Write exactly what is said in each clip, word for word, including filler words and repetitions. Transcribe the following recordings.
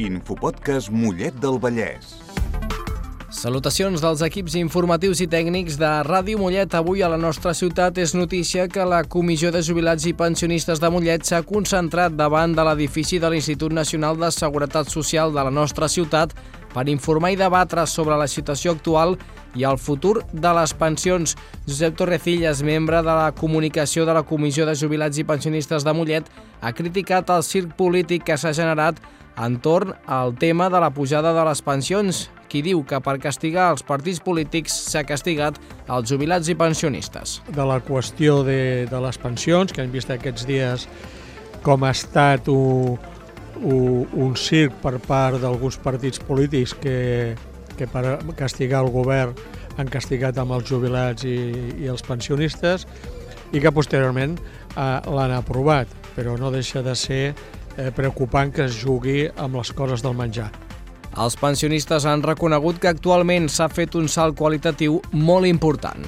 Infopodcast Mollet del Vallès. Salutacions dels equips informatius i tècnics de Ràdio Mollet. Avui a la nostra ciutat és notícia que la Comissió de Jubilats i Pensionistes de Mollet s'ha concentrat davant de l'edifici de l'Institut Nacional de Seguretat Social de la nostra ciutat per informar i debatre sobre la situació actual i el futur de les pensions. Josep Torrecillas, membre de la comunicació de la Comissió de Jubilats i Pensionistes de Mollet, ha criticat el circ polític que s'ha generat entorn al tema de la pujada de les pensions, qui diu que per castigar els partits polítics s'ha castigat els jubilats i pensionistes. De la qüestió de, de les pensions, que hem vist aquests dies com ha estat un, un, un circ per part d'alguns partits polítics que, que per castigar el govern han castigat amb els jubilats i, i els pensionistes i que posteriorment eh, l'han aprovat, però no deixa de ser eh, preocupant que es jugui amb les coses del menjar. Els pensionistes han reconegut que actualment s'ha fet un salt qualitatiu molt important.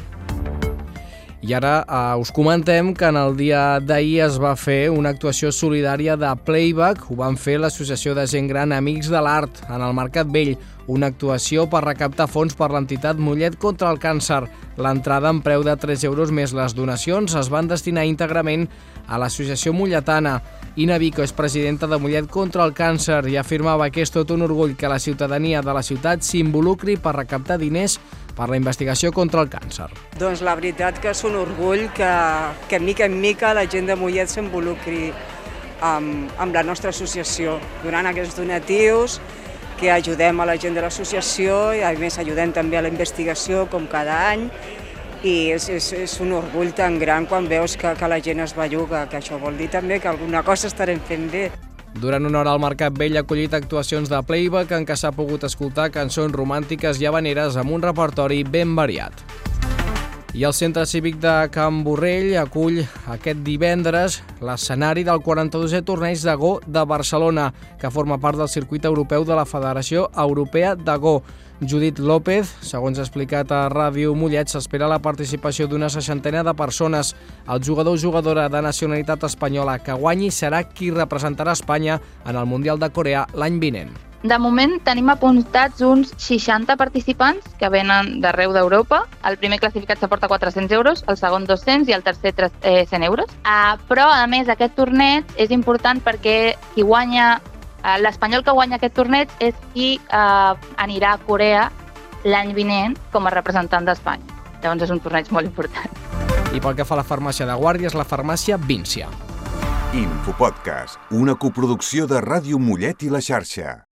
I ara eh, us comentem que en el dia d'ahir es va fer una actuació solidària de Playback. Ho van fer l'Associació de Gent Gran Amics de l'Art en el Mercat Vell, una actuació per recaptar fons per l'entitat Mollet contra el Càncer. L'entrada en preu de tres euros més les donacions es van destinar íntegrament a l'Associació Molletana. Ina Vico és presidenta de Mollet contra el Càncer i afirmava que és tot un orgull que la ciutadania de la ciutat s'involucri per recaptar diners per la investigació contra el càncer. Doncs la veritat que és un orgull que, que mica en mica la gent de Mollet s'involucri amb, amb la nostra associació, donant aquests donatius, que ajudem a la gent de l'associació i a més ajudem també a la investigació com cada any. I és, és, és un orgull tan gran quan veus que, que la gent es belluga, que això vol dir també que alguna cosa estarem fent bé. Durant una hora al Mercat Vell ha acollit actuacions de Playback en què s'ha pogut escoltar cançons romàntiques i habaneres amb un repertori ben variat. I el Centre Cívic de Can Borrell acull aquest divendres l'escenari del quaranta-dosè torneig de Go de Barcelona, que forma part del circuit europeu de la Federació Europea de Go. Judit López, segons ha explicat a Ràdio Mollet, s'espera la participació d'una seixantena de persones. El jugador o jugadora de nacionalitat espanyola que guanyi serà qui representarà Espanya en el Mundial de Corea l'any vinent. De moment tenim apuntats uns seixanta participants que venen d'arreu d'Europa. El primer classificat s'aporta quatre-cents euros, el segon dos-cents i el tercer cent euros. Uh, però, a més, aquest torneig és important perquè qui guanya, uh, l'espanyol que guanya aquest torneig és qui uh, anirà a Corea l'any vinent com a representant d'Espanya. Llavors és un torneig molt important. I pel que fa a la farmàcia de Guàrdia, és la farmàcia Víncia. Infopodcast, una coproducció de Ràdio Mollet i la Xarxa.